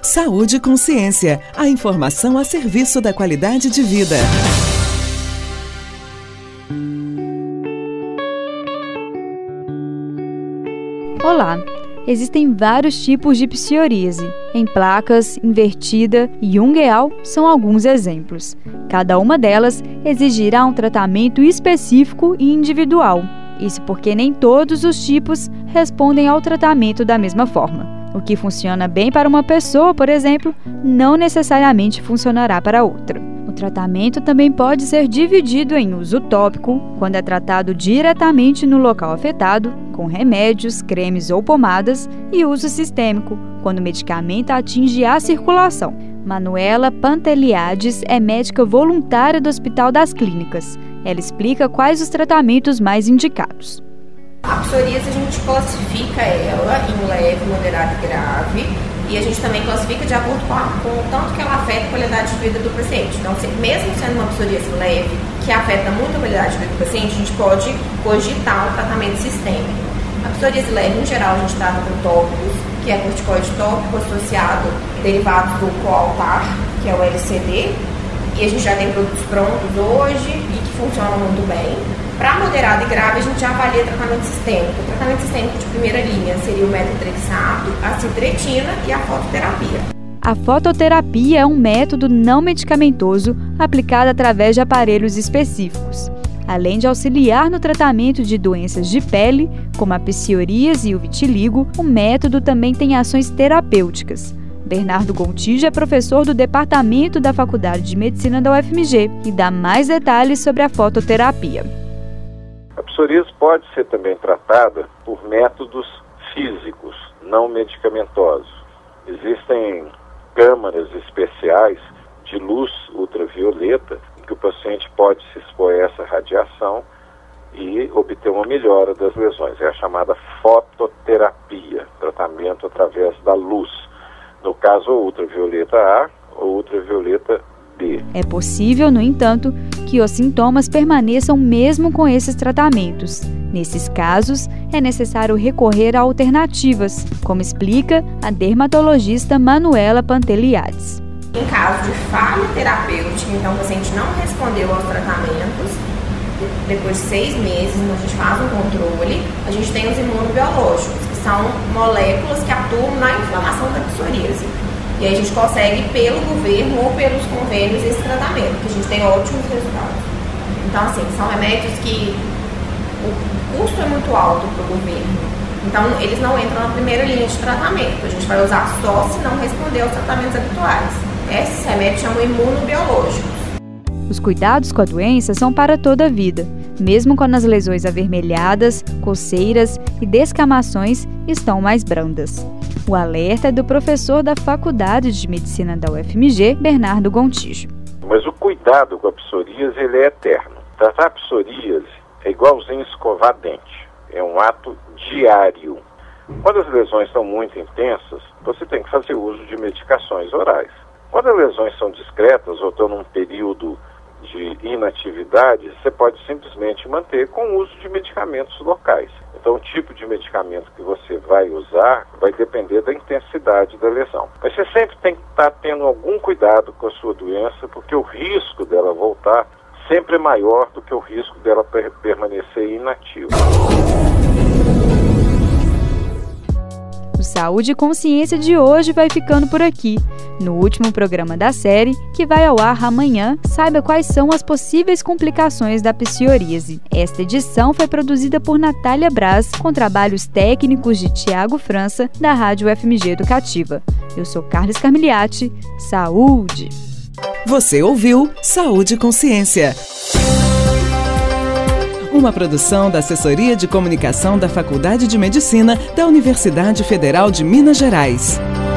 Saúde e Consciência, a informação a serviço da qualidade de vida. Olá! Existem vários tipos de psoríase. Em placas, invertida e ungueal são alguns exemplos. Cada uma delas exigirá um tratamento específico e individual. Isso porque nem todos os tipos respondem ao tratamento da mesma forma. O que funciona bem para uma pessoa, por exemplo, não necessariamente funcionará para outra. O tratamento também pode ser dividido em uso tópico, quando é tratado diretamente no local afetado, com remédios, cremes ou pomadas, e uso sistêmico, quando o medicamento atinge a circulação. Manuela Panteliades é médica voluntária do Hospital das Clínicas. Ela explica quais os tratamentos mais indicados. A psoríase a gente classifica ela em leve, moderado e grave, e a gente também classifica de acordo com o tanto que ela afeta a qualidade de vida do paciente. Então, mesmo sendo uma psoríase leve, que afeta muito a qualidade de vida do paciente, a gente pode cogitar um tratamento sistêmico. A psoríase leve, em geral, a gente trata com tópicos, que é corticoide tópico associado derivados do coaltar, que é o LCD, e a gente já tem produtos prontos hoje e que funcionam muito bem. Para moderado e grave, a gente já avalia tratamento sistêmico. O tratamento sistêmico de primeira linha seria o metotrexato, a citretina e a fototerapia. A fototerapia é um método não medicamentoso aplicado através de aparelhos específicos. Além de auxiliar no tratamento de doenças de pele, como a psoríase e o vitiligo, o método também tem ações terapêuticas. Bernardo Gontijo é professor do Departamento da Faculdade de Medicina da UFMG e dá mais detalhes sobre a fototerapia. A psoríase pode ser também tratada por métodos físicos, não medicamentosos. Existem câmaras especiais de luz ultravioleta em que o paciente pode se expor a essa radiação e obter uma melhora das lesões. É a chamada fototerapia, tratamento através da luz. No caso, ultravioleta A ou ultravioleta B. É possível, no entanto, que os sintomas permaneçam mesmo com esses tratamentos. Nesses casos, é necessário recorrer a alternativas, como explica a dermatologista Manuela Panteliades. Em caso de falha terapêutica, então o paciente não respondeu aos tratamentos, depois de 6 meses, a gente faz um controle, a gente tem os imunobiológicos, que são moléculas que atuam na inflamação da psoríase. E aí a gente consegue, pelo governo ou pelos convênios, esse tratamento, que a gente tem ótimos resultados. Então, assim, são remédios que o custo é muito alto para o governo. Então, eles não entram na primeira linha de tratamento. A gente vai usar só se não responder aos tratamentos habituais. Esses remédios chamam imunobiológicos. Os cuidados com a doença são para toda a vida, mesmo quando as lesões avermelhadas, coceiras e descamações estão mais brandas. O alerta é do professor da Faculdade de Medicina da UFMG, Bernardo Gontijo. Mas o cuidado com a psoríase ele é eterno. Tratar a psoríase é igualzinho escovar dente. É um ato diário. Quando as lesões são muito intensas, você tem que fazer uso de medicações orais. Quando as lesões são discretas ou estão num período de inatividade, você pode simplesmente manter com o uso de medicamentos locais. Então, o tipo de medicamento que você vai usar vai depender da intensidade da lesão. Mas você sempre tem que estar tendo algum cuidado com a sua doença, porque o risco dela voltar sempre é maior do que o risco dela permanecer inativa. O Saúde e Consciência de hoje vai ficando por aqui. No último programa da série, que vai ao ar amanhã, saiba quais são as possíveis complicações da psoríase. Esta edição foi produzida por Natália Braz, com trabalhos técnicos de Tiago França, da Rádio UFMG Educativa. Eu sou Carlos Carmiliati. Saúde! Você ouviu Saúde e Consciência. Uma produção da Assessoria de Comunicação da Faculdade de Medicina da Universidade Federal de Minas Gerais.